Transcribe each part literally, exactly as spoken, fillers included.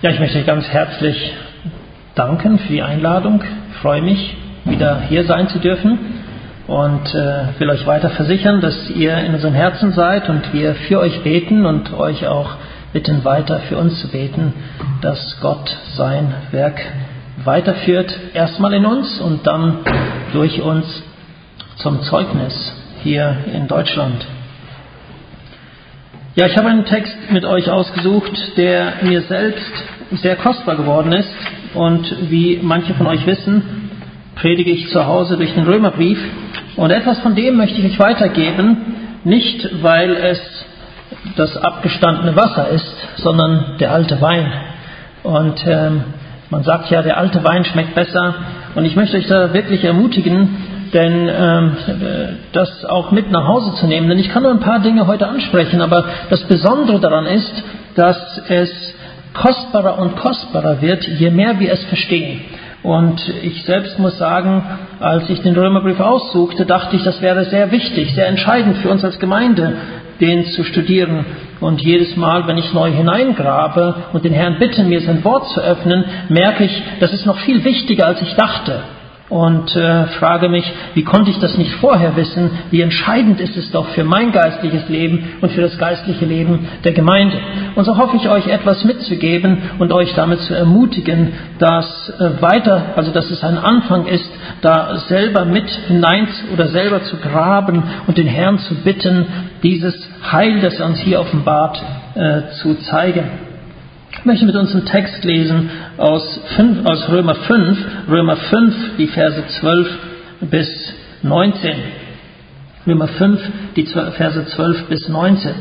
Ja, ich möchte euch ganz herzlich danken für die Einladung. Ich freue mich, wieder hier sein zu dürfen und äh, will euch weiter versichern, dass ihr in unserem Herzen seid und wir für euch beten und euch auch bitten, weiter für uns zu beten, dass Gott sein Werk weiterführt, erstmal in uns und dann durch uns zum Zeugnis hier in Deutschland. Ja, ich habe einen Text mit euch ausgesucht, der mir selbst sehr kostbar geworden ist. Und wie manche von euch wissen, predige ich zu Hause durch den Römerbrief. Und etwas von dem möchte ich euch weitergeben, nicht weil es das abgestandene Wasser ist, sondern der alte Wein. Und ähm, man sagt ja, der alte Wein schmeckt besser. Und ich möchte euch da wirklich ermutigen, denn ähm, das auch mit nach Hause zu nehmen. Denn ich kann nur ein paar Dinge heute ansprechen, aber das Besondere daran ist, dass es kostbarer und kostbarer wird, je mehr wir es verstehen. Und ich selbst muss sagen, als ich den Römerbrief aussuchte, dachte ich, das wäre sehr wichtig, sehr entscheidend für uns als Gemeinde, den zu studieren. Und jedes Mal, wenn ich neu hineingrabe und den Herrn bitte, mir sein Wort zu öffnen, merke ich, das ist noch viel wichtiger, als ich dachte. Und äh, frage mich, wie konnte ich das nicht vorher wissen? Wie entscheidend ist es doch für mein geistliches Leben und für das geistliche Leben der Gemeinde? Und so hoffe ich, euch etwas mitzugeben und euch damit zu ermutigen, dass äh, weiter, also dass es ein Anfang ist, da selber mit hinein oder selber zu graben und den Herrn zu bitten, dieses Heil, das er uns hier offenbart, äh, zu zeigen. Ich möchte mit uns einen Text lesen aus, fünf, aus Römer fünf, Römer fünf, die Verse zwölf bis neunzehn. Römer fünf, die Verse zwölf bis neunzehn.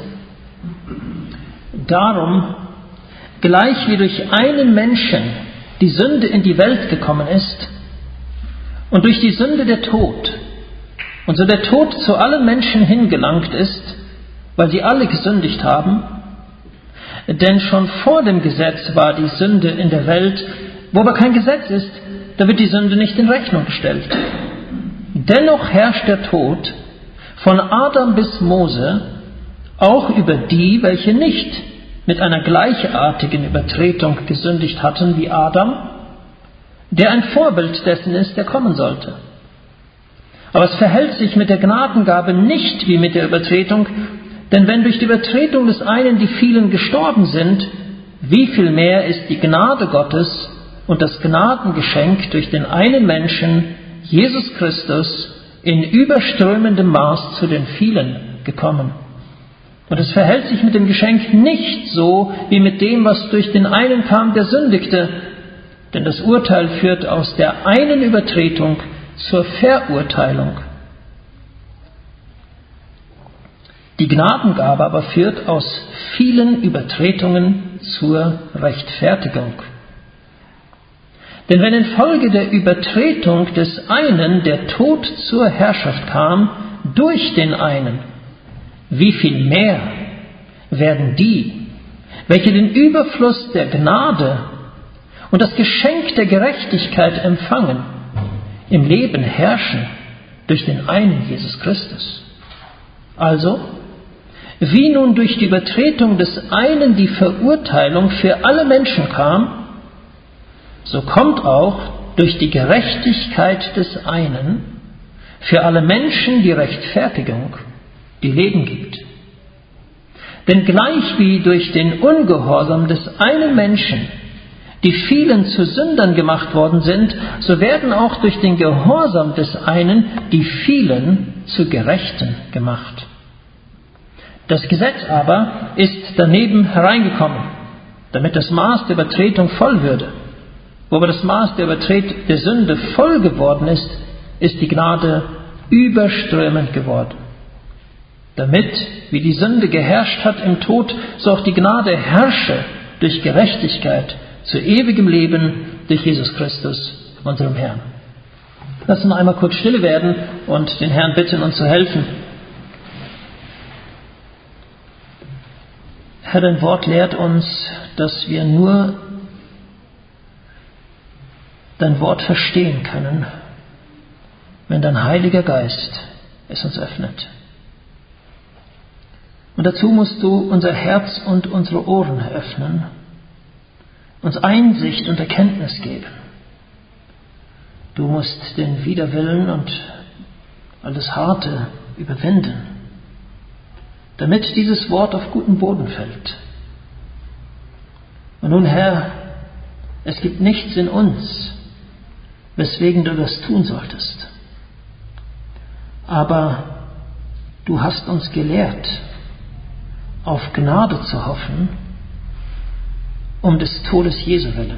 Darum, gleich wie durch einen Menschen die Sünde in die Welt gekommen ist und durch die Sünde der Tod, und so der Tod zu allen Menschen hingelangt ist, weil sie alle gesündigt haben. Denn schon vor dem Gesetz war die Sünde in der Welt. Wo aber kein Gesetz ist, da wird die Sünde nicht in Rechnung gestellt. Dennoch herrscht der Tod von Adam bis Mose auch über die, welche nicht mit einer gleichartigen Übertretung gesündigt hatten wie Adam, der ein Vorbild dessen ist, der kommen sollte. Aber es verhält sich mit der Gnadengabe nicht wie mit der Übertretung. Denn wenn durch die Übertretung des einen die vielen gestorben sind, wie viel mehr ist die Gnade Gottes und das Gnadengeschenk durch den einen Menschen, Jesus Christus, in überströmendem Maß zu den vielen gekommen. Und es verhält sich mit dem Geschenk nicht so wie mit dem, was durch den einen kam, der sündigte. Denn das Urteil führt aus der einen Übertretung zur Verurteilung. Die Gnadengabe aber führt aus vielen Übertretungen zur Rechtfertigung. Denn wenn infolge der Übertretung des einen der Tod zur Herrschaft kam, durch den einen, wie viel mehr werden die, welche den Überfluss der Gnade und das Geschenk der Gerechtigkeit empfangen, im Leben herrschen durch den einen Jesus Christus. Also, wie nun durch die Übertretung des einen die Verurteilung für alle Menschen kam, so kommt auch durch die Gerechtigkeit des einen für alle Menschen die Rechtfertigung, die Leben gibt. Denn gleich wie durch den Ungehorsam des einen Menschen die vielen zu Sündern gemacht worden sind, so werden auch durch den Gehorsam des einen die vielen zu Gerechten gemacht. Das Gesetz aber ist daneben hereingekommen, damit das Maß der Übertretung voll würde. Wo aber das Maß der, Übertret- der Sünde voll geworden ist, ist die Gnade überströmend geworden. Damit, wie die Sünde geherrscht hat im Tod, so auch die Gnade herrsche durch Gerechtigkeit zu ewigem Leben durch Jesus Christus, unserem Herrn. Lass uns einmal kurz stille werden und den Herrn bitten, uns zu helfen. Herr, dein Wort lehrt uns, dass wir nur dein Wort verstehen können, wenn dein Heiliger Geist es uns öffnet. Und dazu musst du unser Herz und unsere Ohren öffnen, uns Einsicht und Erkenntnis geben. Du musst den Widerwillen und alles Harte überwinden, damit dieses Wort auf guten Boden fällt. Und nun, Herr, es gibt nichts in uns, weswegen du das tun solltest. Aber du hast uns gelehrt, auf Gnade zu hoffen, um des Todes Jesu willen.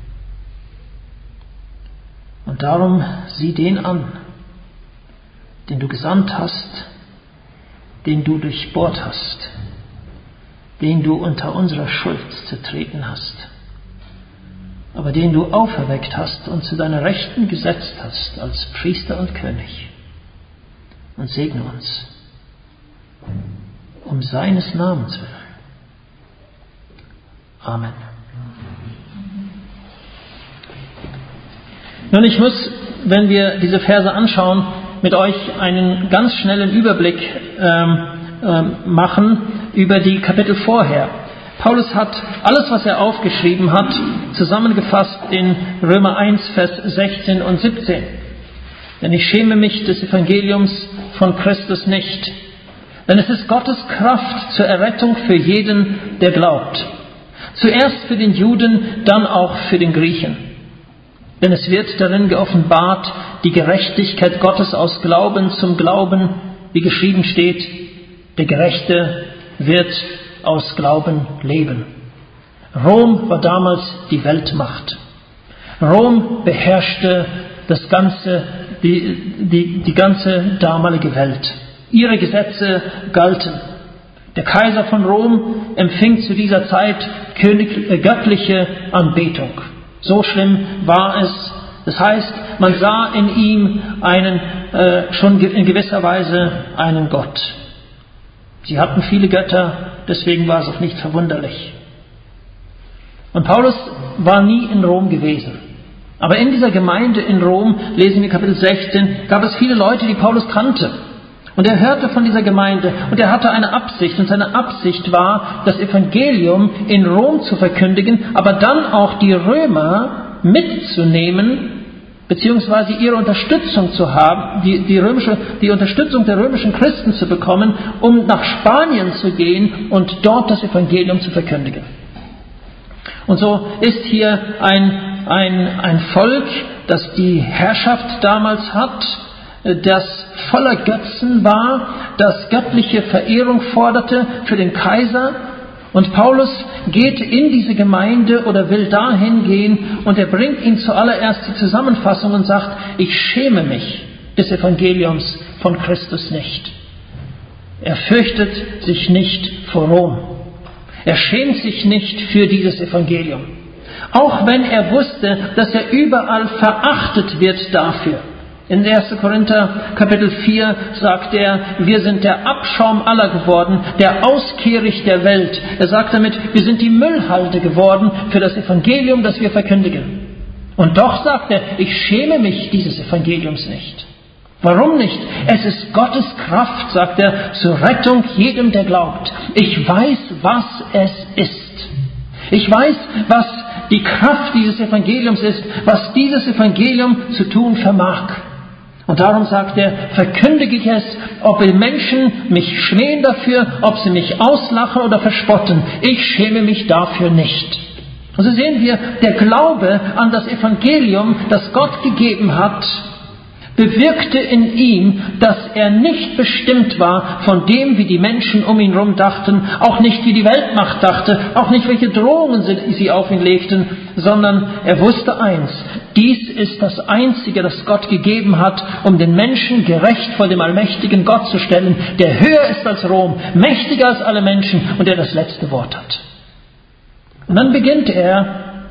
Und darum sieh den an, den du gesandt hast, den du durchbohrt hast, den du unter unserer Schuld zertreten hast, aber den du auferweckt hast und zu deiner Rechten gesetzt hast als Priester und König. Und segne uns, um seines Namens willen. Amen. Nun, ich muss, wenn wir diese Verse anschauen, mit euch einen ganz schnellen Überblick ähm, ähm, machen über die Kapitel vorher. Paulus hat alles, was er aufgeschrieben hat, zusammengefasst in Römer eins, Vers sechzehn und siebzehn. Denn ich schäme mich des Evangeliums von Christus nicht. Denn es ist Gottes Kraft zur Errettung für jeden, der glaubt. Zuerst für den Juden, dann auch für den Griechen. Denn es wird darin geoffenbart, die Gerechtigkeit Gottes aus Glauben zum Glauben, wie geschrieben steht, der Gerechte wird aus Glauben leben. Rom war damals die Weltmacht. Rom beherrschte das ganze, die, die, die ganze damalige Welt. Ihre Gesetze galten. Der Kaiser von Rom empfing zu dieser Zeit König, äh, göttliche Anbetung. So schlimm war es. Das heißt, man sah in ihm einen, äh, schon in gewisser Weise einen Gott. Sie hatten viele Götter, deswegen war es auch nicht verwunderlich. Und Paulus war nie in Rom gewesen. Aber in dieser Gemeinde in Rom, lesen wir Kapitel sechzehn, gab es viele Leute, die Paulus kannte. Und er hörte von dieser Gemeinde und er hatte eine Absicht. Und seine Absicht war, das Evangelium in Rom zu verkündigen, aber dann auch die Römer mitzunehmen, beziehungsweise ihre Unterstützung zu haben, die, die, römische, die Unterstützung der römischen Christen zu bekommen, um nach Spanien zu gehen und dort das Evangelium zu verkündigen. Und so ist hier ein, ein, ein Volk, das die Herrschaft damals hat, das voller Götzen war, das göttliche Verehrung forderte für den Kaiser. Und Paulus geht in diese Gemeinde oder will dahin gehen und er bringt ihnen zuallererst die Zusammenfassung und sagt, ich schäme mich des Evangeliums von Christus nicht. Er fürchtet sich nicht vor Rom. Er schämt sich nicht für dieses Evangelium. Auch wenn er wusste, dass er überall verachtet wird dafür. In erster Korinther Kapitel vier sagt er, wir sind der Abschaum aller geworden, der Auskehricht der Welt. Er sagt damit, wir sind die Müllhalde geworden für das Evangelium, das wir verkündigen. Und doch sagt er, ich schäme mich dieses Evangeliums nicht. Warum nicht? Es ist Gottes Kraft, sagt er, zur Rettung jedem, der glaubt. Ich weiß, was es ist. Ich weiß, was die Kraft dieses Evangeliums ist, was dieses Evangelium zu tun vermag. Und darum sagt er, verkündige ich es, ob die Menschen mich schmähen dafür, ob sie mich auslachen oder verspotten. Ich schäme mich dafür nicht. Und so sehen wir, der Glaube an das Evangelium, das Gott gegeben hat, bewirkte in ihm, dass er nicht bestimmt war von dem, wie die Menschen um ihn herum dachten, auch nicht wie die Weltmacht dachte, auch nicht welche Drohungen sie auf ihn legten, sondern er wusste eins, dies ist das Einzige, das Gott gegeben hat, um den Menschen gerecht vor dem allmächtigen Gott zu stellen, der höher ist als Rom, mächtiger als alle Menschen und der das letzte Wort hat. Und dann beginnt er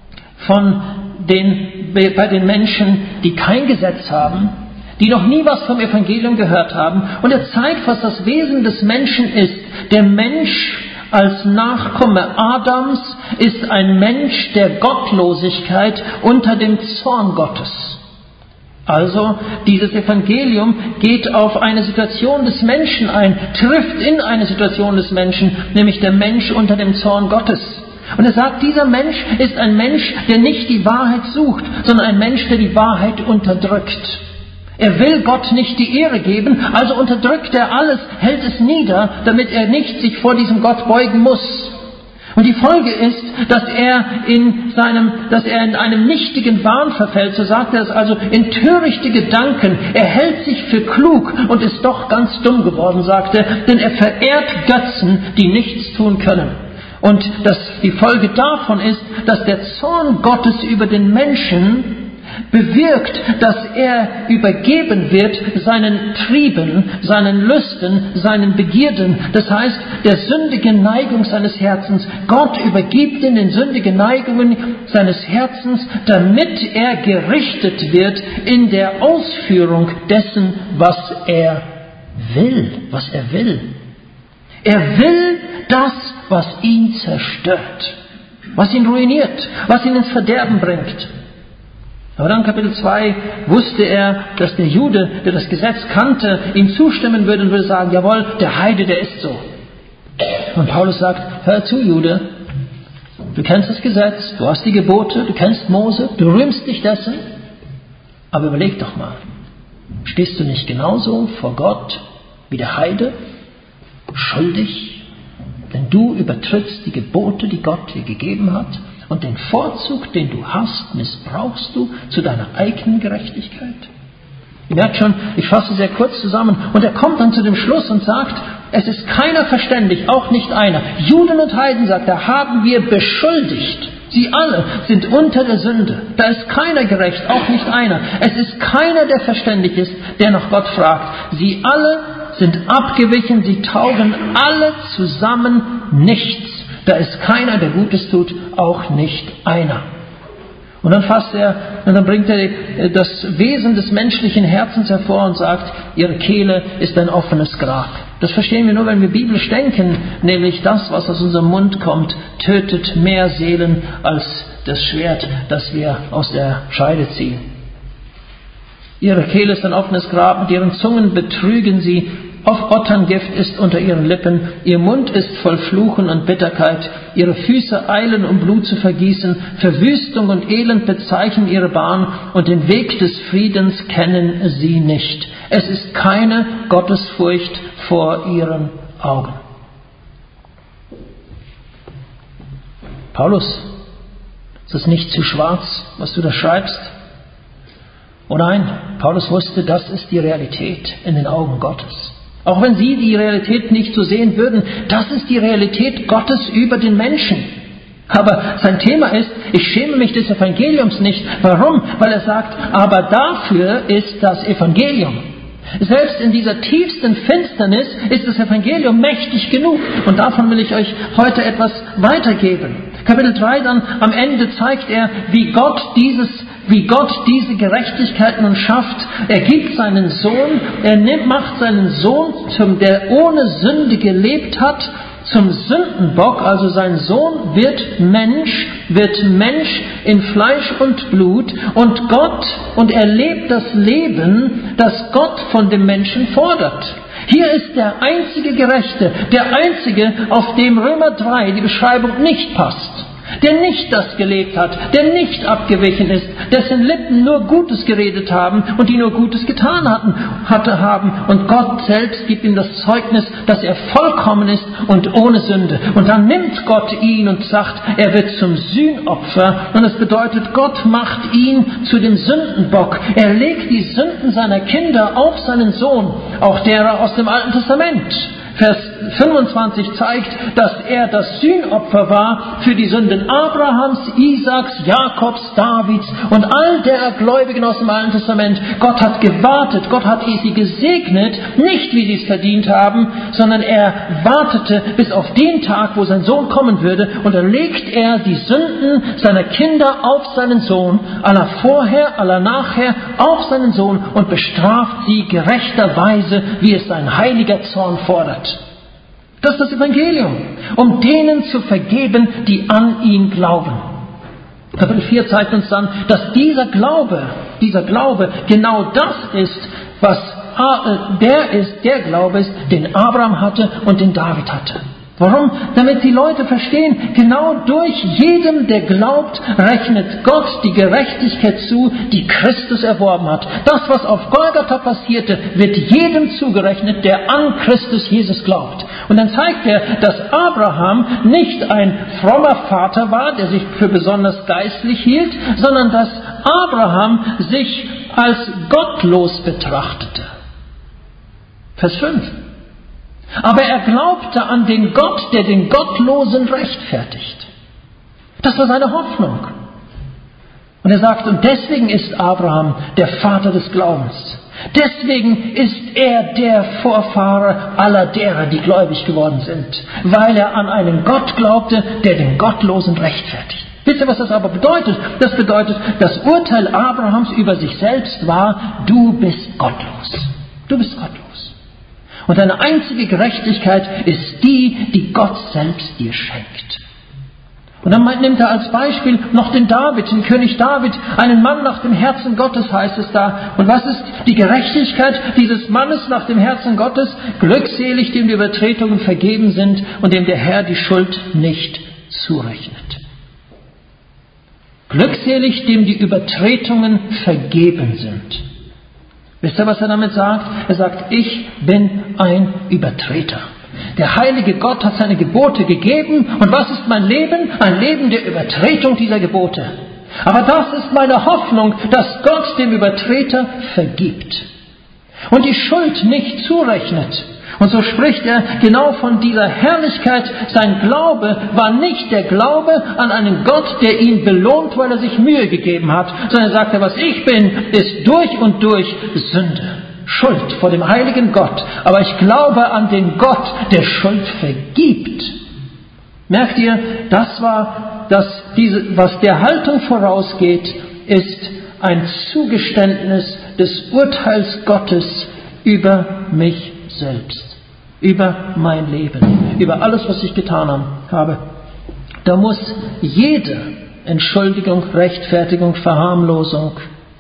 von den bei den Menschen, die kein Gesetz haben, die noch nie was vom Evangelium gehört haben. Und er zeigt, was das Wesen des Menschen ist. Der Mensch als Nachkomme Adams ist ein Mensch der Gottlosigkeit unter dem Zorn Gottes. Also dieses Evangelium geht auf eine Situation des Menschen ein, trifft in eine Situation des Menschen, nämlich der Mensch unter dem Zorn Gottes. Und er sagt, dieser Mensch ist ein Mensch, der nicht die Wahrheit sucht, sondern ein Mensch, der die Wahrheit unterdrückt. Er will Gott nicht die Ehre geben, also unterdrückt er alles, hält es nieder, damit er nicht sich vor diesem Gott beugen muss. Und die Folge ist, dass er in seinem, dass er in einem nichtigen Wahn verfällt, so sagt er es also, in törichte Gedanken. Er hält sich für klug und ist doch ganz dumm geworden, sagt er, denn er verehrt Götzen, die nichts tun können. Und dass die Folge davon ist, dass der Zorn Gottes über den Menschen bewirkt, dass er übergeben wird seinen Trieben, seinen Lüsten, seinen Begierden, das heißt der sündigen Neigung seines Herzens. Gott übergibt ihn den sündigen Neigungen seines Herzens, damit er gerichtet wird in der Ausführung dessen, was er will, was er will. Er will das, was ihn zerstört, was ihn ruiniert, was ihn ins Verderben bringt. Aber dann Kapitel zwei wusste er, dass der Jude, der das Gesetz kannte, ihm zustimmen würde und würde sagen, jawohl, der Heide, der ist so. Und Paulus sagt, hör zu, Jude, du kennst das Gesetz, du hast die Gebote, du kennst Mose, du rühmst dich dessen, aber überleg doch mal, stehst du nicht genauso vor Gott wie der Heide, schuldig, denn du übertrittst die Gebote, die Gott dir gegeben hat, und den Vorzug, den du hast, missbrauchst du zu deiner eigenen Gerechtigkeit. Ihr merkt schon, ich fasse sehr kurz zusammen. Und er kommt dann zu dem Schluss und sagt, es ist keiner verständig, auch nicht einer. Juden und Heiden, sagt er, haben wir beschuldigt. Sie alle sind unter der Sünde. Da ist keiner gerecht, auch nicht einer. Es ist keiner, der verständig ist, der nach Gott fragt. Sie alle sind abgewichen, sie taugen alle zusammen nichts. Da ist keiner, der Gutes tut, auch nicht einer. Und dann fasst er, und dann bringt er das Wesen des menschlichen Herzens hervor und sagt, ihre Kehle ist ein offenes Grab. Das verstehen wir nur, wenn wir biblisch denken, nämlich das, was aus unserem Mund kommt, tötet mehr Seelen als das Schwert, das wir aus der Scheide ziehen. Ihre Kehle ist ein offenes Grab, mit ihren Zungen betrügen sie. Auf Otterngift ist unter ihren Lippen, ihr Mund ist voll Fluchen und Bitterkeit, ihre Füße eilen, um Blut zu vergießen, Verwüstung und Elend bezeichnen ihre Bahn und den Weg des Friedens kennen sie nicht. Es ist keine Gottesfurcht vor ihren Augen. Paulus, ist das nicht zu schwarz, was du da schreibst? Oh nein, Paulus wusste, das ist die Realität in den Augen Gottes. Auch wenn sie die Realität nicht so sehen würden, das ist die Realität Gottes über den Menschen. Aber sein Thema ist, ich schäme mich des Evangeliums nicht. Warum? Weil er sagt, aber dafür ist das Evangelium. Selbst in dieser tiefsten Finsternis ist das Evangelium mächtig genug. Und davon will ich euch heute etwas weitergeben. Kapitel drei dann am Ende zeigt er, wie Gott dieses wie Gott diese Gerechtigkeit nun schafft. Er gibt seinen Sohn, er nimmt, macht seinen Sohn, zum, der ohne Sünde gelebt hat, zum Sündenbock. Also sein Sohn wird Mensch, wird Mensch in Fleisch und Blut und Gott, und er lebt das Leben, das Gott von dem Menschen fordert. Hier ist der einzige Gerechte, der einzige, auf dem Römer drei die Beschreibung nicht passt. Der nicht das gelebt hat, der nicht abgewichen ist, dessen Lippen nur Gutes geredet haben und die nur Gutes getan hatten, hatte haben. Und Gott selbst gibt ihm das Zeugnis, dass er vollkommen ist und ohne Sünde. Und dann nimmt Gott ihn und sagt, er wird zum Sühnopfer. Und das bedeutet, Gott macht ihn zu dem Sündenbock. Er legt die Sünden seiner Kinder auf seinen Sohn, auch derer aus dem Alten Testament. Vers fünfundzwanzig zeigt, dass er das Sühnopfer war für die Sünden Abrahams, Isaaks, Jakobs, Davids und all der Gläubigen aus dem Alten Testament. Gott hat gewartet, Gott hat sie gesegnet, nicht wie sie es verdient haben, sondern er wartete bis auf den Tag, wo sein Sohn kommen würde, und dann legt er die Sünden seiner Kinder auf seinen Sohn, aller vorher, aller nachher, auf seinen Sohn und bestraft sie gerechterweise, wie es sein heiliger Zorn fordert. Das ist das Evangelium, um denen zu vergeben, die an ihn glauben. Kapitel vier zeigt uns dann, dass dieser Glaube, dieser Glaube genau das ist, was der ist, der Glaube ist, den Abraham hatte und den David hatte. Warum? Damit die Leute verstehen, genau durch jedem, der glaubt, rechnet Gott die Gerechtigkeit zu, die Christus erworben hat. Das, was auf Golgatha passierte, wird jedem zugerechnet, der an Christus Jesus glaubt. Und dann zeigt er, dass Abraham nicht ein frommer Vater war, der sich für besonders geistlich hielt, sondern dass Abraham sich als gottlos betrachtete. Vers fünf. Aber er glaubte an den Gott, der den Gottlosen rechtfertigt. Das war seine Hoffnung. Und er sagt, und deswegen ist Abraham der Vater des Glaubens. Deswegen ist er der Vorfahre aller derer, die gläubig geworden sind, weil er an einen Gott glaubte, der den Gottlosen rechtfertigt. Wisst ihr, was das aber bedeutet? Das bedeutet, das Urteil Abrahams über sich selbst war, du bist gottlos. Du bist gottlos. Und deine einzige Gerechtigkeit ist die, die Gott selbst dir schenkt. Und dann nimmt er als Beispiel noch den David, den König David, einen Mann nach dem Herzen Gottes, heißt es da. Und was ist die Gerechtigkeit dieses Mannes nach dem Herzen Gottes? Glückselig, dem die Übertretungen vergeben sind und dem der Herr die Schuld nicht zurechnet. Glückselig, dem die Übertretungen vergeben sind. Wisst ihr, was er damit sagt? Er sagt, ich bin ein Übertreter. Der heilige Gott hat seine Gebote gegeben. Und was ist mein Leben? Ein Leben der Übertretung dieser Gebote. Aber das ist meine Hoffnung, dass Gott dem Übertreter vergibt und die Schuld nicht zurechnet. Und so spricht er genau von dieser Herrlichkeit. Sein Glaube war nicht der Glaube an einen Gott, der ihn belohnt, weil er sich Mühe gegeben hat, sondern er sagte, was ich bin, ist durch und durch Sünde, Schuld vor dem heiligen Gott. Aber ich glaube an den Gott, der Schuld vergibt. Merkt ihr, das war, dass diese, was der Haltung vorausgeht, ist ein Zugeständnis des Urteils Gottes über mich selbst. Über mein Leben, über alles, was ich getan habe. Da muss jede Entschuldigung, Rechtfertigung, Verharmlosung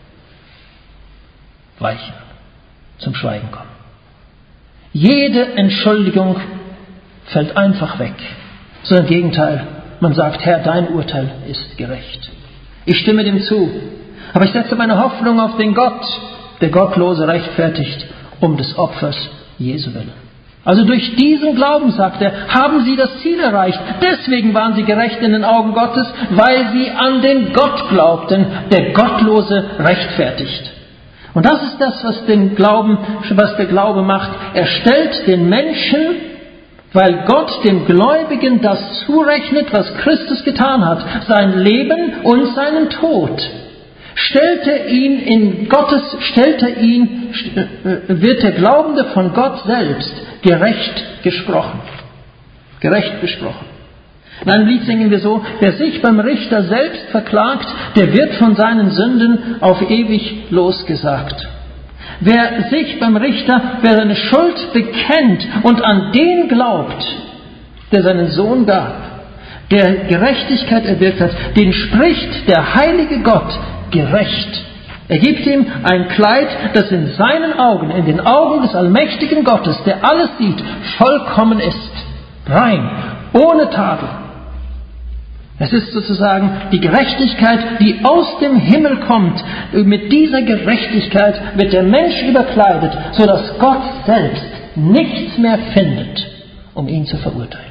weichen, zum Schweigen kommen. Jede Entschuldigung fällt einfach weg. So im Gegenteil, man sagt, Herr, dein Urteil ist gerecht. Ich stimme dem zu, aber ich setze meine Hoffnung auf den Gott, der Gottlose rechtfertigt, um des Opfers Jesu willen. Also durch diesen Glauben, sagt er, haben sie das Ziel erreicht. Deswegen waren sie gerecht in den Augen Gottes, weil sie an den Gott glaubten, der Gottlose rechtfertigt. Und das ist das, was den Glauben, was der Glaube macht. Er stellt den Menschen, weil Gott dem Gläubigen das zurechnet, was Christus getan hat, sein Leben und seinen Tod. Stellt er ihn in Gottes, stellt er ihn, wird der Glaubende von Gott selbst gerecht gesprochen. Gerecht gesprochen. In einem Lied singen wir so, wer sich beim Richter selbst verklagt, der wird von seinen Sünden auf ewig losgesagt. Wer sich beim Richter, wer seine Schuld bekennt und an den glaubt, der seinen Sohn gab, der Gerechtigkeit erwirkt hat, den spricht der heilige Gott gerecht. Er gibt ihm ein Kleid, das in seinen Augen, in den Augen des allmächtigen Gottes, der alles sieht, vollkommen ist. Rein, ohne Tadel. Es ist sozusagen die Gerechtigkeit, die aus dem Himmel kommt. Mit dieser Gerechtigkeit wird der Mensch überkleidet, sodass Gott selbst nichts mehr findet, um ihn zu verurteilen.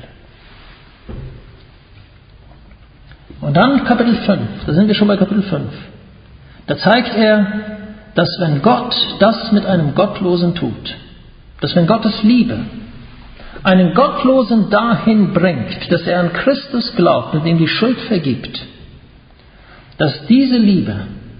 Und dann Kapitel fünf, da sind wir schon bei Kapitel fünf. Da zeigt er, dass wenn Gott das mit einem Gottlosen tut, dass wenn Gottes Liebe einen Gottlosen dahin bringt, dass er an Christus glaubt und ihm die Schuld vergibt, dass diese Liebe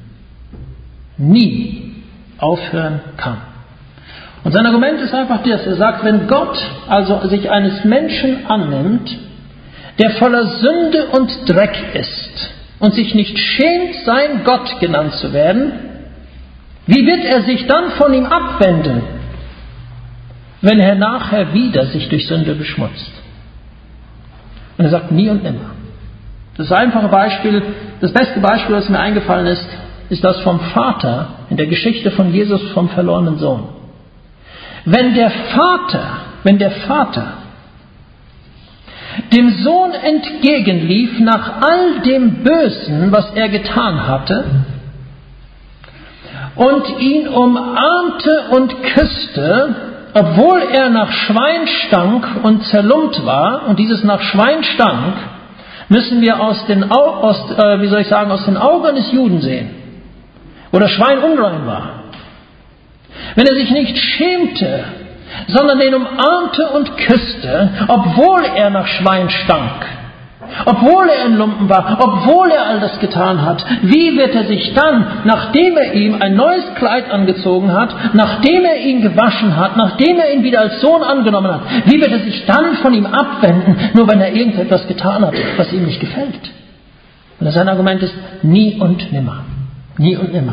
nie aufhören kann. Und sein Argument ist einfach das, er sagt, wenn Gott also sich eines Menschen annimmt, der voller Sünde und Dreck ist und sich nicht schämt, sein Gott genannt zu werden, wie wird er sich dann von ihm abwenden, wenn er nachher wieder sich durch Sünde beschmutzt? Und er sagt, nie und nimmer. Das einfache Beispiel, das beste Beispiel, das mir eingefallen ist, ist das vom Vater in der Geschichte von Jesus vom verlorenen Sohn. Wenn der Vater, wenn der Vater dem Sohn entgegenlief nach all dem Bösen, was er getan hatte, und ihn umarmte und küsste, obwohl er nach Schwein stank und zerlumpt war. Und dieses nach Schwein stank müssen wir aus den, aus, äh, wie soll ich sagen, aus den Augen des Juden sehen, wo das Schwein unrein war. Wenn er sich nicht schämte, sondern den umarmte und küsste, obwohl er nach Schwein stank, obwohl er ein Lumpen war, obwohl er all das getan hat, wie wird er sich dann, nachdem er ihm ein neues Kleid angezogen hat, nachdem er ihn gewaschen hat, nachdem er ihn wieder als Sohn angenommen hat, wie wird er sich dann von ihm abwenden, nur wenn er irgendetwas getan hat, was ihm nicht gefällt? Und sein Argument ist, nie und nimmer. Nie und nimmer.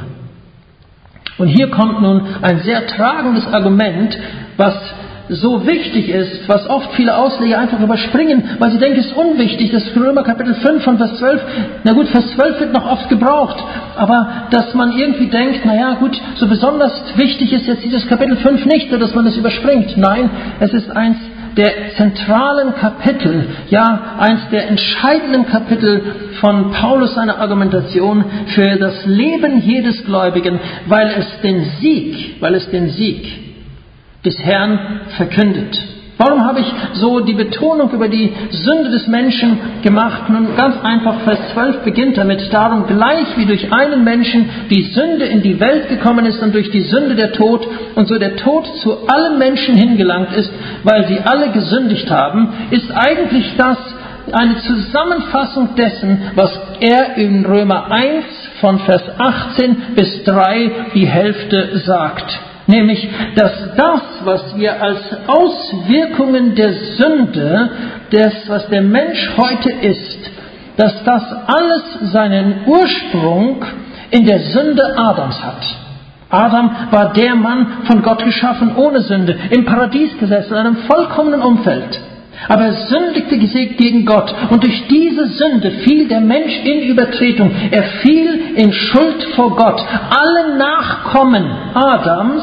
Und hier kommt nun ein sehr tragendes Argument, was so wichtig ist, was oft viele Ausleger einfach überspringen, weil sie denken, es ist unwichtig. Das ist Römer Kapitel fünf von Vers zwölf. Na gut, Vers zwölf wird noch oft gebraucht, aber dass man irgendwie denkt, na ja, gut, so besonders wichtig ist jetzt dieses Kapitel fünf nicht, so dass man es überspringt. Nein, es ist eins der zentralen Kapitel, ja, eins der entscheidenden Kapitel von Paulus seiner Argumentation für das Leben jedes Gläubigen, weil es den Sieg, weil es den Sieg des Herrn verkündet. Warum habe ich so die Betonung über die Sünde des Menschen gemacht? Nun ganz einfach, Vers zwölf beginnt damit, darum gleich wie durch einen Menschen die Sünde in die Welt gekommen ist und durch die Sünde der Tod und so der Tod zu allen Menschen hingelangt ist, weil sie alle gesündigt haben, ist eigentlich das eine Zusammenfassung dessen, was er in Römer eins von Vers achtzehn bis drei die Hälfte sagt. Nämlich, dass das, was wir als Auswirkungen der Sünde, des, was der Mensch heute ist, dass das alles seinen Ursprung in der Sünde Adams hat. Adam war der Mann von Gott geschaffen, ohne Sünde, im Paradies gesessen, in einem vollkommenen Umfeld. Aber er sündigte gegen Gott und durch diese Sünde fiel der Mensch in Übertretung. Er fiel in Schuld vor Gott. Alle Nachkommen Adams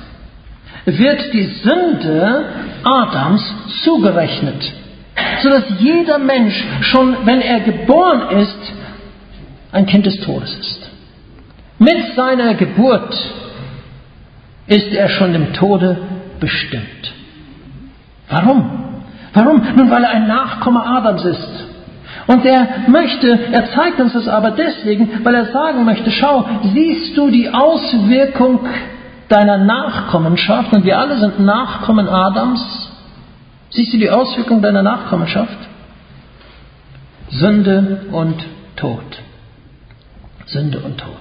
wird die Sünde Adams zugerechnet, sodass jeder Mensch schon, wenn er geboren ist, ein Kind des Todes ist. Mit seiner Geburt ist er schon dem Tode bestimmt. Warum? Warum? Nun, weil er ein Nachkomme Adams ist. Und er möchte, er zeigt uns das aber deswegen, weil er sagen möchte, schau, siehst du die Auswirkung deiner Nachkommenschaft, und wir alle sind Nachkommen Adams, siehst du die Auswirkung deiner Nachkommenschaft? Sünde und Tod. Sünde und Tod.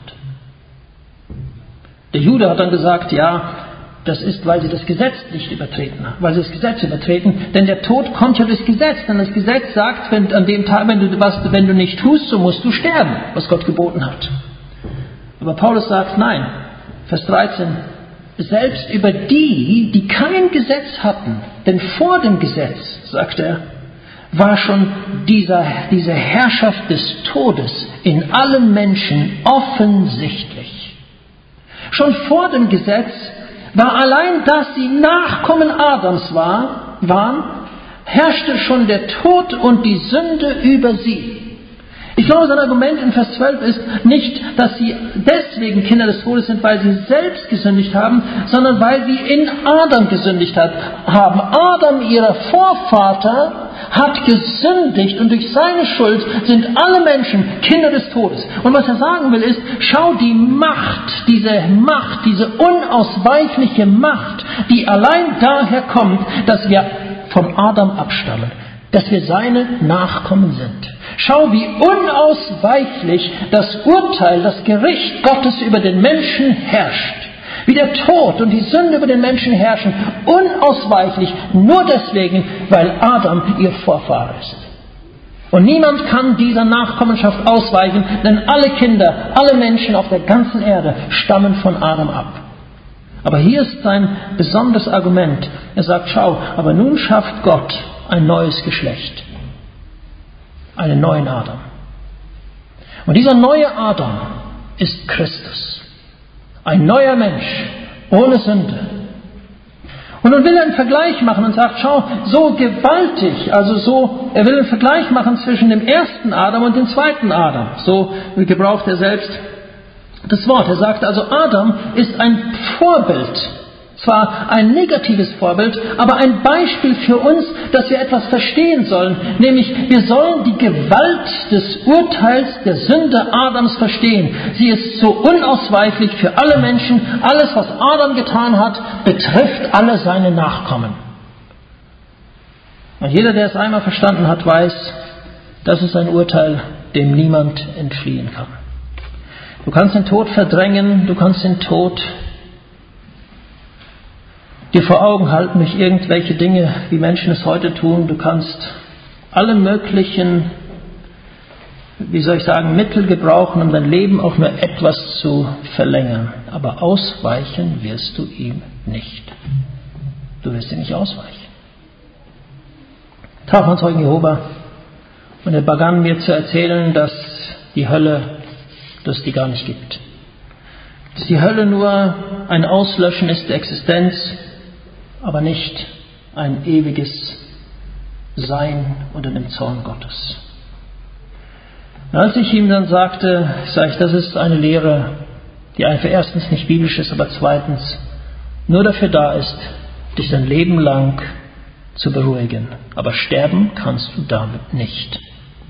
Der Jude hat dann gesagt, ja, das ist, weil sie das Gesetz nicht übertreten haben, weil sie das Gesetz übertreten, denn der Tod kommt ja durch Gesetz, denn das Gesetz sagt, wenn, an dem Tag, wenn du, was, wenn du nicht tust, so musst du sterben, was Gott geboten hat. Aber Paulus sagt, nein, Vers dreizehn, selbst über die, die kein Gesetz hatten, denn vor dem Gesetz, sagt er, war schon dieser, diese Herrschaft des Todes in allen Menschen offensichtlich. Schon vor dem Gesetz war allein, dass sie Nachkommen Adams war, waren, herrschte schon der Tod und die Sünde über sie. Ich glaube, sein Argument in Vers zwölf ist nicht, dass sie deswegen Kinder des Todes sind, weil sie selbst gesündigt haben, sondern weil sie in Adam gesündigt hat, haben. Adam, ihr Vorvater, hat gesündigt und durch seine Schuld sind alle Menschen Kinder des Todes. Und was er sagen will ist, schau die Macht, diese Macht, diese unausweichliche Macht, die allein daher kommt, dass wir von Adam abstammen, dass wir seine Nachkommen sind. Schau, wie unausweichlich das Urteil, das Gericht Gottes über den Menschen herrscht. Wie der Tod und die Sünde über den Menschen herrschen. Unausweichlich, nur deswegen, weil Adam ihr Vorfahre ist. Und niemand kann dieser Nachkommenschaft ausweichen, denn alle Kinder, alle Menschen auf der ganzen Erde stammen von Adam ab. Aber hier ist sein besonderes Argument. Er sagt, schau, aber nun schafft Gott ein neues Geschlecht. Einen neuen Adam. Und dieser neue Adam ist Christus. Ein neuer Mensch, ohne Sünde. Und nun will er einen Vergleich machen und sagt, schau, so gewaltig, also so, er will einen Vergleich machen zwischen dem ersten Adam und dem zweiten Adam. So gebraucht er selbst das Wort. Er sagt also, Adam ist ein Vorbild. Zwar ein negatives Vorbild, aber ein Beispiel für uns, dass wir etwas verstehen sollen. Nämlich, wir sollen die Gewalt des Urteils der Sünde Adams verstehen. Sie ist so unausweichlich für alle Menschen. Alles, was Adam getan hat, betrifft alle seine Nachkommen. Und jeder, der es einmal verstanden hat, weiß, das ist ein Urteil, dem niemand entfliehen kann. Du kannst den Tod verdrängen, du kannst den Tod dir vor Augen halten durch irgendwelche Dinge, wie Menschen es heute tun. Du kannst alle möglichen, wie soll ich sagen, Mittel gebrauchen, um dein Leben auch nur etwas zu verlängern. Aber ausweichen wirst du ihm nicht. Du wirst ihm nicht ausweichen. Taufmannzeugen Jehova, und er begann mir zu erzählen, dass die Hölle, dass die gar nicht gibt. Dass die Hölle nur ein Auslöschen ist der Existenz, aber nicht ein ewiges Sein unter dem Zorn Gottes. Und als ich ihm dann sagte, sage ich, das ist eine Lehre, die einfach erstens nicht biblisch ist, aber zweitens nur dafür da ist, dich dein Leben lang zu beruhigen. Aber sterben kannst du damit nicht.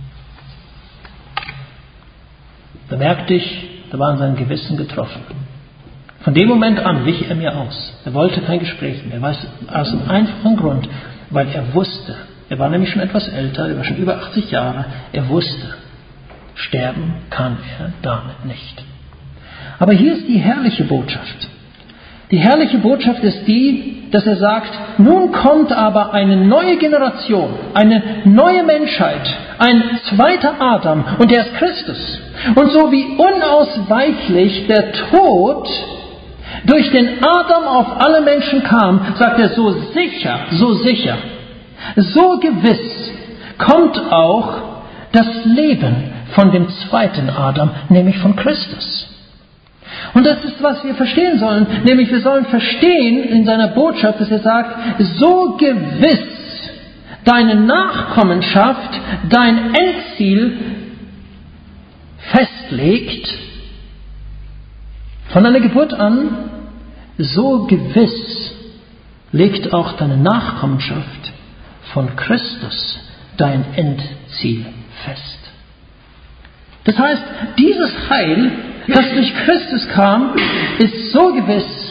Da merkte ich, da war an seinem Gewissen getroffen. Von dem Moment an wich er mir aus. Er wollte kein Gespräch mehr. Er weiß, aus einem einfachen Grund, weil er wusste, er war nämlich schon etwas älter, er war schon über achtzig Jahre, er wusste, sterben kann er damit nicht. Aber hier ist die herrliche Botschaft. Die herrliche Botschaft ist die, dass er sagt, nun kommt aber eine neue Generation, eine neue Menschheit, ein zweiter Adam, und der ist Christus. Und so wie unausweichlich der Tod durch den Adam auf alle Menschen kam, sagt er, so sicher, so sicher, so gewiss kommt auch das Leben von dem zweiten Adam, nämlich von Christus. Und das ist, was wir verstehen sollen, nämlich wir sollen verstehen in seiner Botschaft, dass er sagt, so gewiss deine Nachkommenschaft dein Endziel festlegt, von deiner Geburt an, so gewiss legt auch deine Nachkommenschaft von Christus dein Endziel fest. Das heißt, dieses Heil, das durch Christus kam, ist so gewiss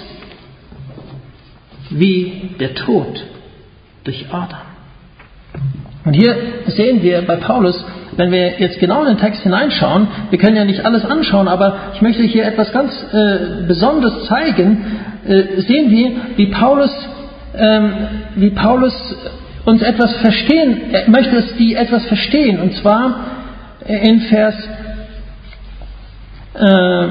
wie der Tod durch Adam. Und hier sehen wir bei Paulus, wenn wir jetzt genau in den Text hineinschauen, wir können ja nicht alles anschauen, aber ich möchte hier etwas ganz äh, Besonderes zeigen, äh, sehen wir, wie Paulus, ähm, wie Paulus uns etwas verstehen, er möchte, dass die etwas verstehen, und zwar in Vers äh,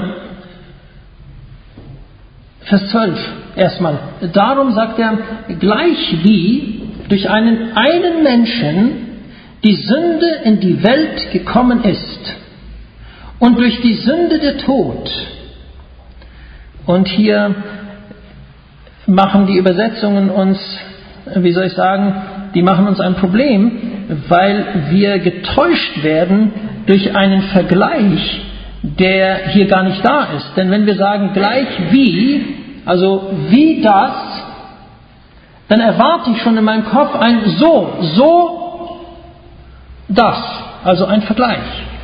Vers zwölf erstmal. Darum sagt er, gleich wie durch einen einen Menschen die Sünde in die Welt gekommen ist und durch die Sünde der Tod. Und hier machen die Übersetzungen uns, wie soll ich sagen, die machen uns ein Problem, weil wir getäuscht werden durch einen Vergleich, der hier gar nicht da ist. Denn wenn wir sagen gleich wie, also wie das, dann erwarte ich schon in meinem Kopf ein so, so, das, also ein Vergleich.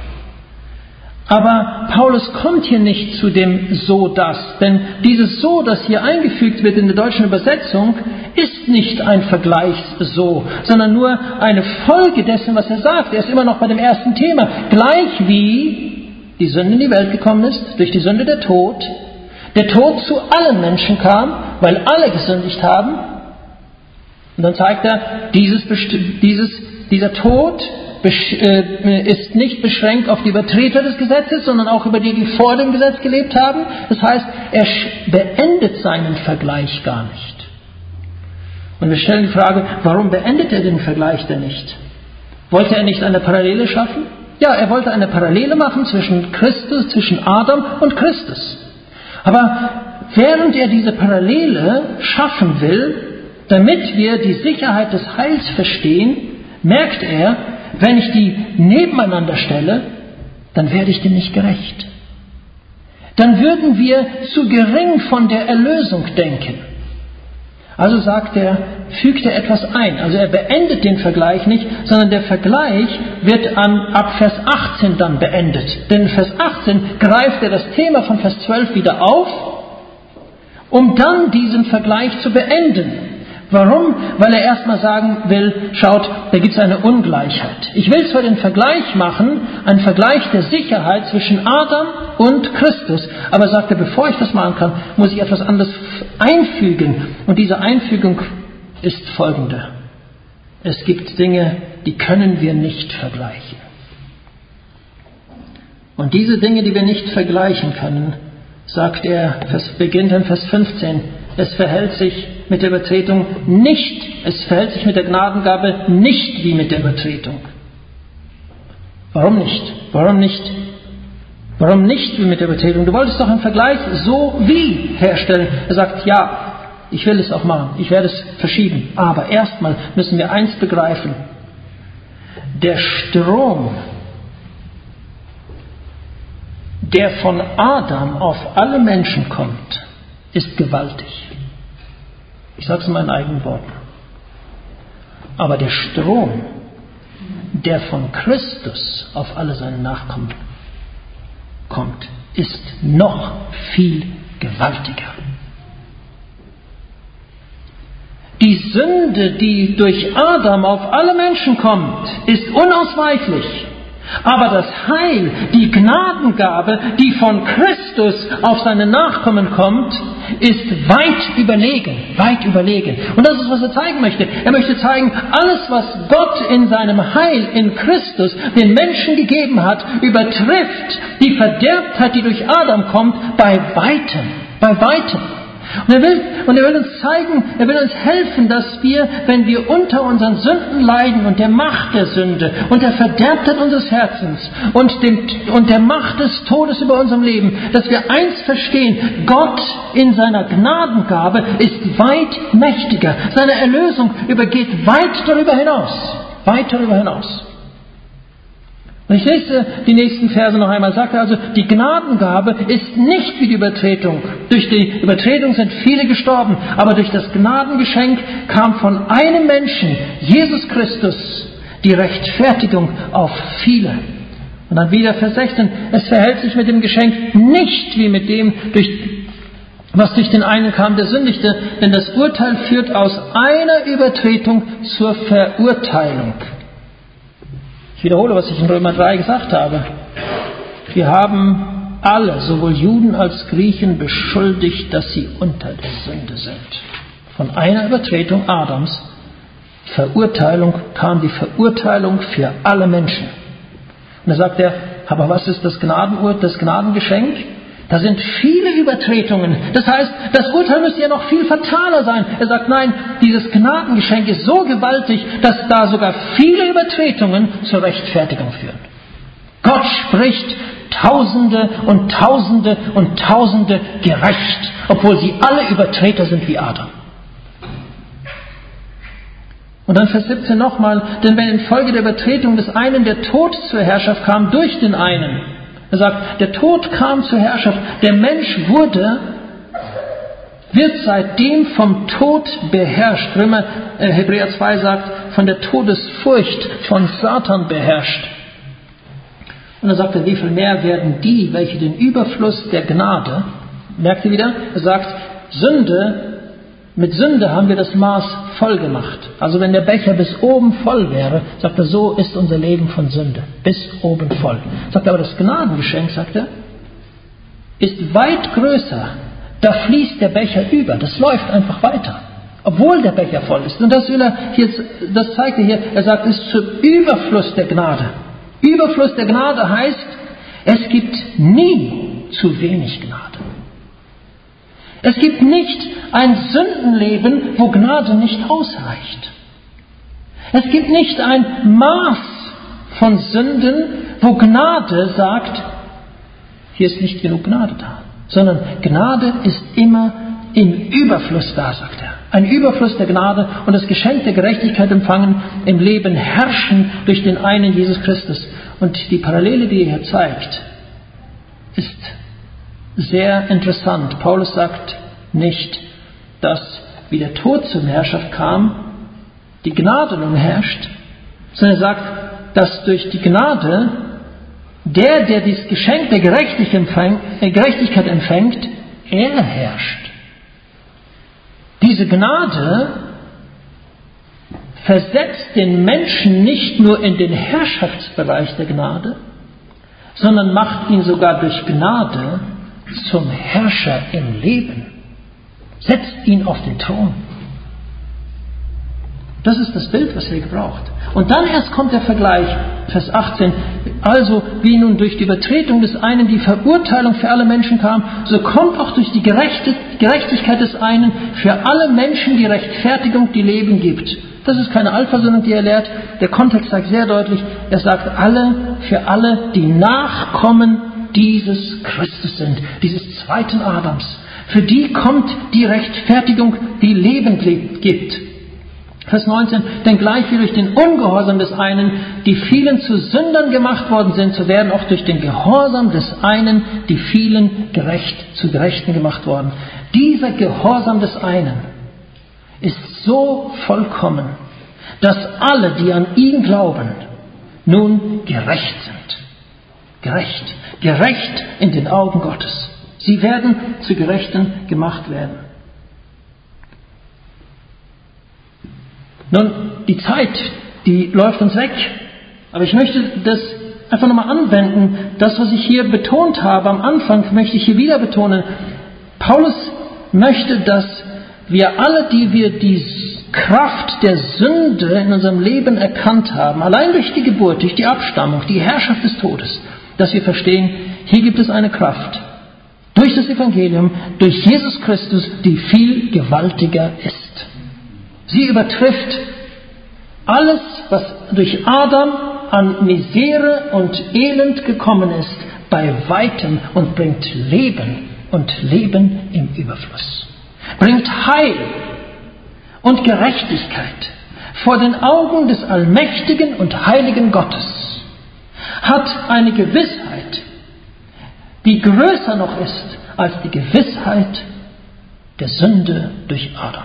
Aber Paulus kommt hier nicht zu dem so, das, denn dieses so, das hier eingefügt wird in der deutschen Übersetzung, ist nicht ein Vergleich so, sondern nur eine Folge dessen, was er sagt. Er ist immer noch bei dem ersten Thema. Gleich wie die Sünde in die Welt gekommen ist, durch die Sünde der Tod, der Tod zu allen Menschen kam, weil alle gesündigt haben. Und dann zeigt er, dieses, dieses, dieser Tod ist nicht beschränkt auf die Übertreter des Gesetzes, sondern auch über die, die vor dem Gesetz gelebt haben. Das heißt, er beendet seinen Vergleich gar nicht. Und wir stellen die Frage, warum beendet er den Vergleich denn nicht? Wollte er nicht eine Parallele schaffen? Ja, er wollte eine Parallele machen zwischen Christus, zwischen Adam und Christus. Aber während er diese Parallele schaffen will, damit wir die Sicherheit des Heils verstehen, merkt er, wenn ich die nebeneinander stelle, dann werde ich dem nicht gerecht. Dann würden wir zu gering von der Erlösung denken. Also sagt er, fügt er etwas ein. Also er beendet den Vergleich nicht, sondern der Vergleich wird an, ab Vers achtzehn dann beendet. Denn in Vers achtzehn greift er das Thema von Vers zwölf wieder auf, um dann diesen Vergleich zu beenden. Warum? Weil er erstmal sagen will, schaut, da gibt es eine Ungleichheit. Ich will zwar den Vergleich machen, einen Vergleich der Sicherheit zwischen Adam und Christus, aber sagt er, bevor ich das machen kann, muss ich etwas anderes einfügen. Und diese Einfügung ist folgende. Es gibt Dinge, die können wir nicht vergleichen. Und diese Dinge, die wir nicht vergleichen können, sagt er, es beginnt in Vers fünfzehn, es verhält sich mit der Übertretung nicht, es verhält sich mit der Gnadengabe nicht wie mit der Übertretung. Warum nicht? Warum nicht? Warum nicht wie mit der Übertretung? Du wolltest doch einen Vergleich so wie herstellen. Er sagt, ja, ich will es auch machen, ich werde es verschieben. Aber erstmal müssen wir eins begreifen. Der Strom, der von Adam auf alle Menschen kommt, ist gewaltig. Ich sage es in meinen eigenen Worten. Aber der Strom, der von Christus auf alle seine Nachkommen kommt, ist noch viel gewaltiger. Die Sünde, die durch Adam auf alle Menschen kommt, ist unausweichlich. Aber das Heil, die Gnadengabe, die von Christus auf seine Nachkommen kommt, ist weit überlegen, weit überlegen. Und das ist, was er zeigen möchte. Er möchte zeigen, alles, was Gott in seinem Heil in Christus den Menschen gegeben hat, übertrifft die Verderbtheit, die durch Adam kommt, bei weitem, bei weitem. Und er will, und er will uns zeigen, er will uns helfen, dass wir, wenn wir unter unseren Sünden leiden und der Macht der Sünde und der Verderbtheit unseres Herzens und, dem, und der Macht des Todes über unserem Leben, dass wir eins verstehen, Gott in seiner Gnadengabe ist weit mächtiger. Seine Erlösung übergeht weit darüber hinaus, weit darüber hinaus. Und ich lese die nächsten Verse noch einmal. Sagt er also, die Gnadengabe ist nicht wie die Übertretung. Durch die Übertretung sind viele gestorben, aber durch das Gnadengeschenk kam von einem Menschen, Jesus Christus, die Rechtfertigung auf viele. Und dann wieder Vers sechzehn, es verhält sich mit dem Geschenk nicht wie mit dem, durch, was durch den einen kam, der sündigte, denn das Urteil führt aus einer Übertretung zur Verurteilung. Ich wiederhole, was ich in Römer drei gesagt habe. Wir haben alle, sowohl Juden als Griechen, beschuldigt, dass sie unter der Sünde sind. Von einer Übertretung Adams, Verurteilung, kam die Verurteilung für alle Menschen. Und da sagt er, aber was ist das Gnadenurteil, das Gnadengeschenk? Da sind viele Übertretungen. Das heißt, das Urteil müsste ja noch viel fataler sein. Er sagt, nein, dieses Gnadengeschenk ist so gewaltig, dass da sogar viele Übertretungen zur Rechtfertigung führen. Gott spricht Tausende und Tausende und Tausende gerecht, obwohl sie alle Übertreter sind wie Adam. Und dann Vers siebzehn nochmal, denn wenn infolge der Übertretung des einen der Tod zur Herrschaft kam durch den einen, er sagt, der Tod kam zur Herrschaft. Der Mensch wurde, wird seitdem vom Tod beherrscht. Römer, äh, Hebräer zwei sagt, von der Todesfurcht von Satan beherrscht. Und dann sagt er, wie viel mehr werden die, welche den Überfluss der Gnade, merkt ihr wieder? Er sagt, Sünde, mit Sünde haben wir das Maß voll gemacht. Also wenn der Becher bis oben voll wäre, sagt er, so ist unser Leben von Sünde. Bis oben voll. Sagt er, aber das Gnadengeschenk, sagt er, ist weit größer. Da fließt der Becher über. Das läuft einfach weiter. Obwohl der Becher voll ist. Und das will er jetzt, das zeigt er hier, er sagt, es ist zum Überfluss der Gnade. Überfluss der Gnade heißt, es gibt nie zu wenig Gnade. Es gibt nicht ein Sündenleben, wo Gnade nicht ausreicht. Es gibt nicht ein Maß von Sünden, wo Gnade sagt, hier ist nicht genug Gnade da. Sondern Gnade ist immer im Überfluss da, sagt er. Ein Überfluss der Gnade und das Geschenk der Gerechtigkeit empfangen, im Leben herrschen durch den einen Jesus Christus. Und die Parallele, die er hier zeigt, ist sehr interessant. Paulus sagt nicht, dass wie der Tod zur Herrschaft kam, die Gnade nun herrscht, sondern er sagt, dass durch die Gnade der, der dieses Geschenk der Gerechtigkeit empfängt, er herrscht. Diese Gnade versetzt den Menschen nicht nur in den Herrschaftsbereich der Gnade, sondern macht ihn sogar durch Gnade zum Herrscher im Leben. Setzt ihn auf den Thron. Das ist das Bild, was er gebraucht. Und dann erst kommt der Vergleich, Vers achtzehn. Also, wie nun durch die Übertretung des einen die Verurteilung für alle Menschen kam, so kommt auch durch die Gerechtigkeit des einen für alle Menschen die Rechtfertigung, die Leben gibt. Das ist keine Allversöhnung, die er lehrt. Der Kontext sagt sehr deutlich, er sagt alle, für alle, die Nachkommen dieses Christus sind, dieses zweiten Adams. Für die kommt die Rechtfertigung, die Leben gibt. Vers neunzehn, denn gleich wie durch den Ungehorsam des einen die vielen zu Sündern gemacht worden sind, so werden auch durch den Gehorsam des einen die vielen gerecht zu Gerechten gemacht worden. Dieser Gehorsam des einen ist so vollkommen, dass alle, die an ihn glauben, nun gerecht sind. Gerecht. Gerecht in den Augen Gottes. Sie werden zu Gerechten gemacht werden. Nun, die Zeit, die läuft uns weg. Aber ich möchte das einfach nochmal anwenden. Das, was ich hier betont habe am Anfang, möchte ich hier wieder betonen. Paulus möchte, dass wir alle, die wir die Kraft der Sünde in unserem Leben erkannt haben, allein durch die Geburt, durch die Abstammung, die Herrschaft des Todes, dass wir verstehen, hier gibt es eine Kraft, durch das Evangelium, durch Jesus Christus, die viel gewaltiger ist. Sie übertrifft alles, was durch Adam an Misere und Elend gekommen ist, bei weitem und bringt Leben und Leben im Überfluss. Bringt Heil und Gerechtigkeit vor den Augen des allmächtigen und heiligen Gottes. Hat eine Gewissheit, die größer noch ist als die Gewissheit der Sünde durch Adam.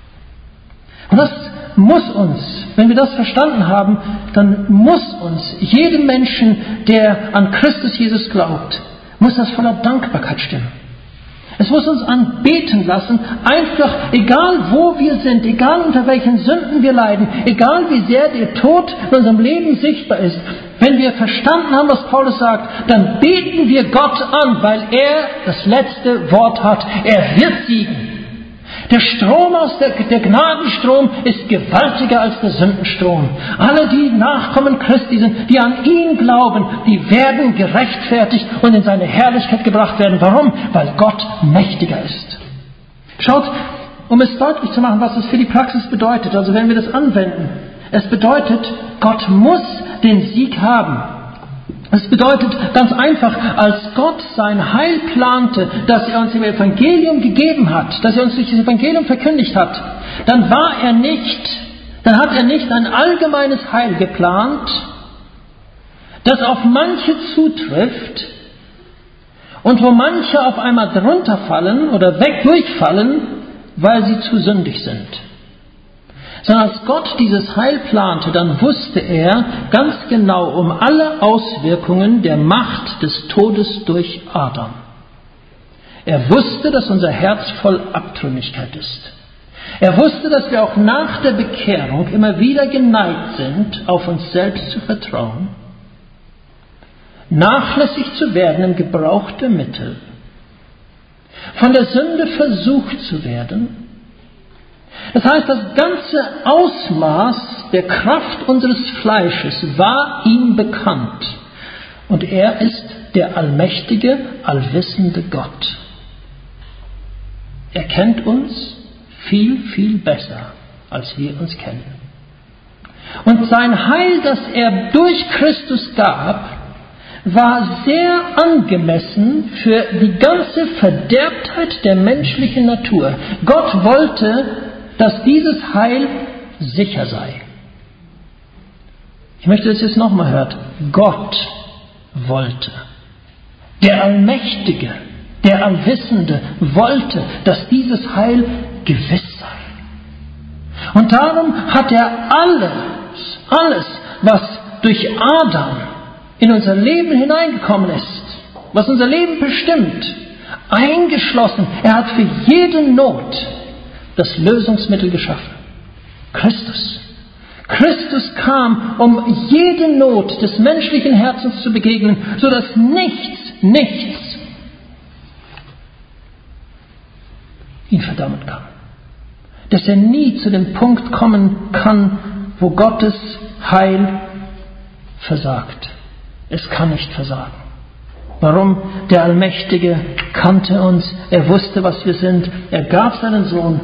Und das muss uns, wenn wir das verstanden haben, dann muss uns, jedem Menschen, der an Christus Jesus glaubt, muss das voller Dankbarkeit stimmen. Es muss uns anbeten lassen, einfach, egal wo wir sind, egal unter welchen Sünden wir leiden, egal wie sehr der Tod in unserem Leben sichtbar ist. Wenn wir verstanden haben, was Paulus sagt, dann beten wir Gott an, weil er das letzte Wort hat. Er wird siegen. Der Strom aus der, der Gnadenstrom ist gewaltiger als der Sündenstrom. Alle, die Nachkommen Christi sind, die an ihn glauben, die werden gerechtfertigt und in seine Herrlichkeit gebracht werden. Warum? Weil Gott mächtiger ist. Schaut, um es deutlich zu machen, was es für die Praxis bedeutet, also wenn wir das anwenden, es bedeutet, Gott muss den Sieg haben. Es bedeutet ganz einfach, als Gott sein Heil plante, das er uns im Evangelium gegeben hat, dass er uns durch das Evangelium verkündigt hat, dann war er nicht, dann hat er nicht ein allgemeines Heil geplant, das auf manche zutrifft und wo manche auf einmal drunter fallen oder weg durchfallen, weil sie zu sündig sind. Sondern als Gott dieses Heil plante, dann wusste er ganz genau um alle Auswirkungen der Macht des Todes durch Adam. Er wusste, dass unser Herz voll Abtrünnigkeit ist. Er wusste, dass wir auch nach der Bekehrung immer wieder geneigt sind, auf uns selbst zu vertrauen, nachlässig zu werden im Gebrauch der Mittel, von der Sünde versucht zu werden. Das heißt, das ganze Ausmaß der Kraft unseres Fleisches war ihm bekannt. Und er ist der allmächtige, allwissende Gott. Er kennt uns viel, viel besser, als wir uns kennen. Und sein Heil, das er durch Christus gab, war sehr angemessen für die ganze Verderbtheit der menschlichen Natur. Gott wollte, dass dieses Heil sicher sei. Ich möchte, dass ihr es nochmal hört. Gott wollte. Der Allmächtige, der Allwissende wollte, dass dieses Heil gewiss sei. Und darum hat er alles, alles, was durch Adam in unser Leben hineingekommen ist, was unser Leben bestimmt, eingeschlossen. Er hat für jede Not das Lösungsmittel geschaffen. Christus. Christus kam, um jede Not des menschlichen Herzens zu begegnen, sodass nichts, nichts ihn verdammen kann. Dass er nie zu dem Punkt kommen kann, wo Gottes Heil versagt. Es kann nicht versagen. Warum? Der Allmächtige kannte uns, er wusste, was wir sind, er gab seinen Sohn,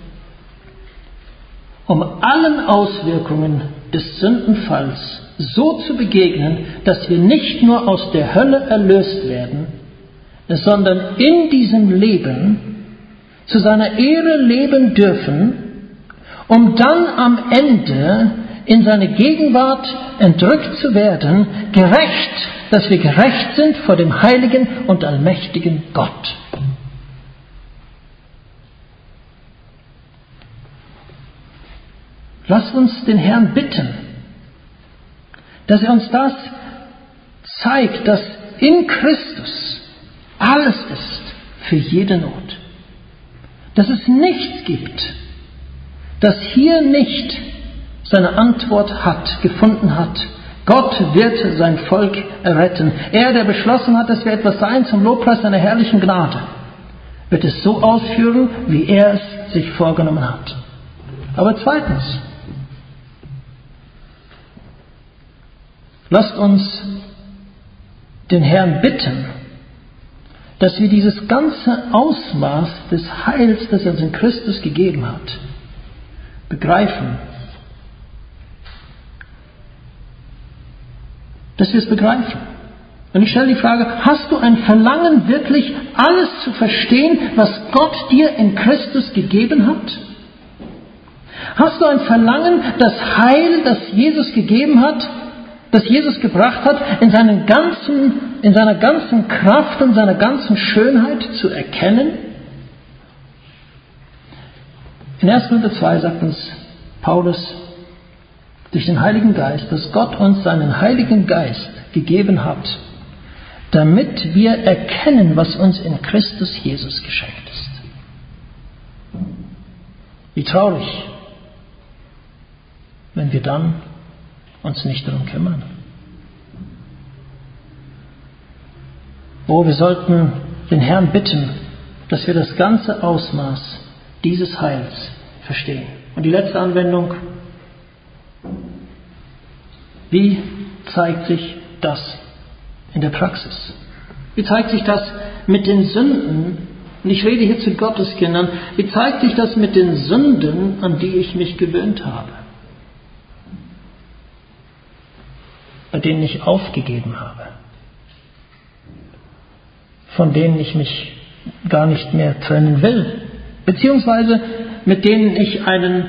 um allen Auswirkungen des Sündenfalls so zu begegnen, dass wir nicht nur aus der Hölle erlöst werden, sondern in diesem Leben zu seiner Ehre leben dürfen, um dann am Ende in seine Gegenwart entrückt zu werden, gerecht, dass wir gerecht sind vor dem heiligen und allmächtigen Gott. Lasst uns den Herrn bitten, dass er uns das zeigt, dass in Christus alles ist für jede Not. Dass es nichts gibt, das hier nicht seine Antwort hat, gefunden hat. Gott wird sein Volk erretten. Er, der beschlossen hat, dass wir etwas sein zum Lobpreis seiner herrlichen Gnade, wird es so ausführen, wie er es sich vorgenommen hat. Aber zweitens, lasst uns den Herrn bitten, dass wir dieses ganze Ausmaß des Heils, das er uns in Christus gegeben hat, begreifen. Dass wir es begreifen. Und ich stelle die Frage, hast du ein Verlangen, wirklich alles zu verstehen, was Gott dir in Christus gegeben hat? Hast du ein Verlangen, das Heil, das Jesus gegeben hat, das Jesus gebracht hat, in, seinen ganzen, in seiner ganzen Kraft und seiner ganzen Schönheit zu erkennen? In erster Korinther zwei sagt uns Paulus durch den Heiligen Geist, dass Gott uns seinen Heiligen Geist gegeben hat, damit wir erkennen, was uns in Christus Jesus geschenkt ist. Wie traurig, wenn wir dann uns nicht darum kümmern. Oh, wir sollten den Herrn bitten, dass wir das ganze Ausmaß dieses Heils verstehen. Und die letzte Anwendung: Wie zeigt sich das in der Praxis? Wie zeigt sich das mit den Sünden? Und ich rede hier zu Gotteskindern. Wie zeigt sich das mit den Sünden, an die ich mich gewöhnt habe? Bei denen ich aufgegeben habe? Von denen ich mich gar nicht mehr trennen will? Beziehungsweise mit denen ich einen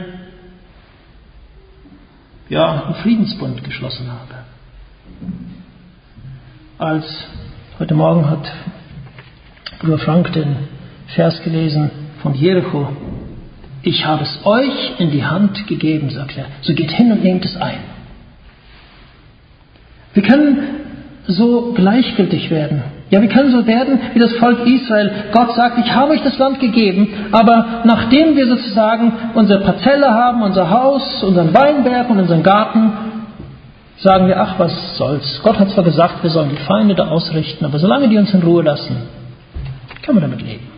ja, einen Friedensbund geschlossen habe. Als heute Morgen hat Bruder Frank den Vers gelesen von Jericho. Ich habe es euch in die Hand gegeben, sagt er. So geht hin und nehmt es ein. Wir können so gleichgültig werden. Ja, wir können so werden wie das Volk Israel. Gott sagt, ich habe euch das Land gegeben, aber nachdem wir sozusagen unsere Parzelle haben, unser Haus, unseren Weinberg und unseren Garten, sagen wir, ach, was soll's. Gott hat zwar gesagt, wir sollen die Feinde da ausrichten, aber solange die uns in Ruhe lassen, können wir damit leben.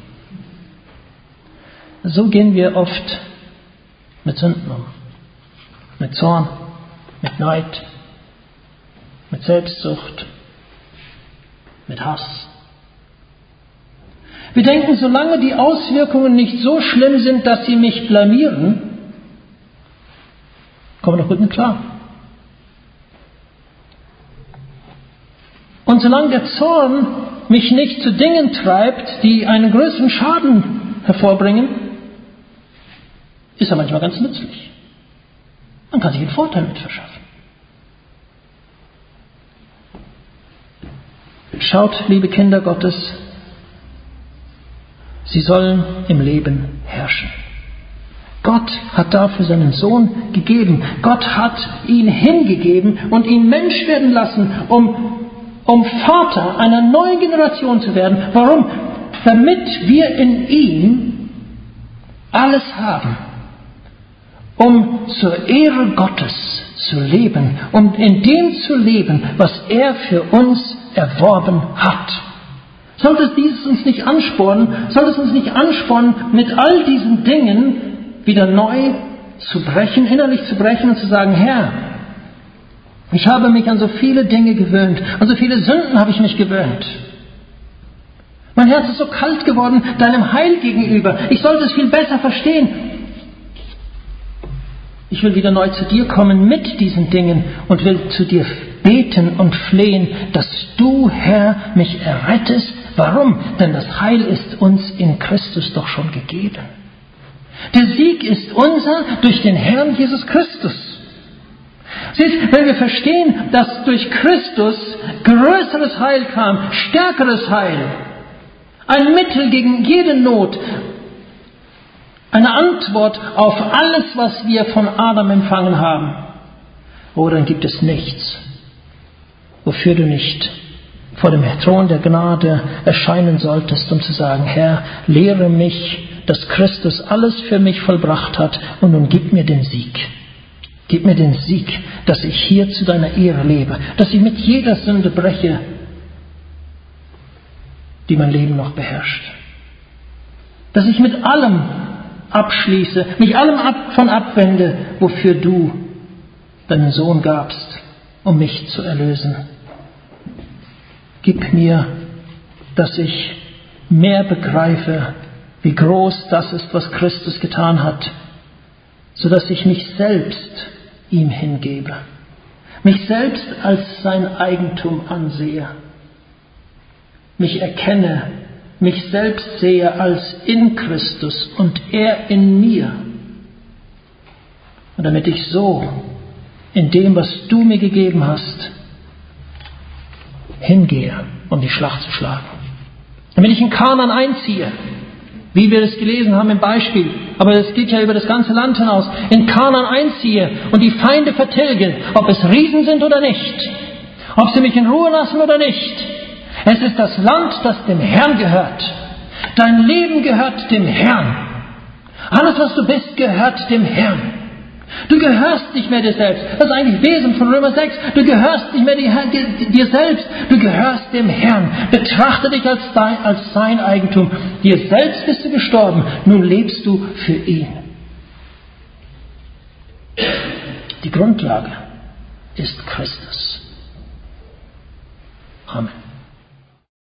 So gehen wir oft mit Sünden um. Mit Zorn, mit Neid, mit Selbstsucht, mit Hass. Wir denken, solange die Auswirkungen nicht so schlimm sind, dass sie mich blamieren, kommen wir doch gut mit klar. Und Und solange der Zorn mich nicht zu Dingen treibt, die einen größeren Schaden hervorbringen, ist er manchmal ganz nützlich. Man kann sich einen Vorteil mit verschaffen. Schaut, liebe Kinder Gottes, sie sollen im Leben herrschen. Gott hat dafür seinen Sohn gegeben. Gott hat ihn hingegeben und ihn Mensch werden lassen, um, um Vater einer neuen Generation zu werden. Warum? Damit wir in ihm alles haben, um zur Ehre Gottes zu leben, um in dem zu leben, was er für uns erworben hat. Sollte es dieses uns nicht anspornen, sollte es uns nicht anspornen, mit all diesen Dingen wieder neu zu brechen, innerlich zu brechen und zu sagen, Herr, ich habe mich an so viele Dinge gewöhnt, an so viele Sünden habe ich mich gewöhnt. Mein Herz ist so kalt geworden deinem Heil gegenüber. Ich sollte es viel besser verstehen. Ich will wieder neu zu dir kommen mit diesen Dingen und will zu dir beten und flehen, dass du, Herr, mich errettest. Warum? Denn das Heil ist uns in Christus doch schon gegeben. Der Sieg ist unser durch den Herrn Jesus Christus. Siehst, wenn wir verstehen, dass durch Christus größeres Heil kam, stärkeres Heil, ein Mittel gegen jede Not, eine Antwort auf alles, was wir von Adam empfangen haben, oh, dann gibt es nichts, wofür du nicht vor dem Thron der Gnade erscheinen solltest, um zu sagen, Herr, lehre mich, dass Christus alles für mich vollbracht hat und nun gib mir den Sieg. Gib mir den Sieg, dass ich hier zu deiner Ehre lebe, dass ich mit jeder Sünde breche, die mein Leben noch beherrscht. Dass ich mit allem abschließe, mich allem ab, von abwende, wofür du deinen Sohn gabst, um mich zu erlösen. Gib mir, dass ich mehr begreife, wie groß das ist, was Christus getan hat, sodass ich mich selbst ihm hingebe, mich selbst als sein Eigentum ansehe, mich erkenne, mich selbst sehe als in Christus und er in mir. Und damit ich so in dem, was du mir gegeben hast, hingehe, um die Schlacht zu schlagen. Damit ich in Kanaan einziehe, wie wir es gelesen haben im Beispiel, aber es geht ja über das ganze Land hinaus, in Kanaan einziehe und die Feinde vertilge, ob es Riesen sind oder nicht, ob sie mich in Ruhe lassen oder nicht. Es ist das Land, das dem Herrn gehört. Dein Leben gehört dem Herrn. Alles, was du bist, gehört dem Herrn. Du gehörst nicht mehr dir selbst. Das ist eigentlich Wesen von Römer sechs. Du gehörst nicht mehr dir selbst. Du gehörst dem Herrn. Betrachte dich als, dein, als sein Eigentum. Dir selbst bist du gestorben. Nun lebst du für ihn. Die Grundlage ist Christus. Amen.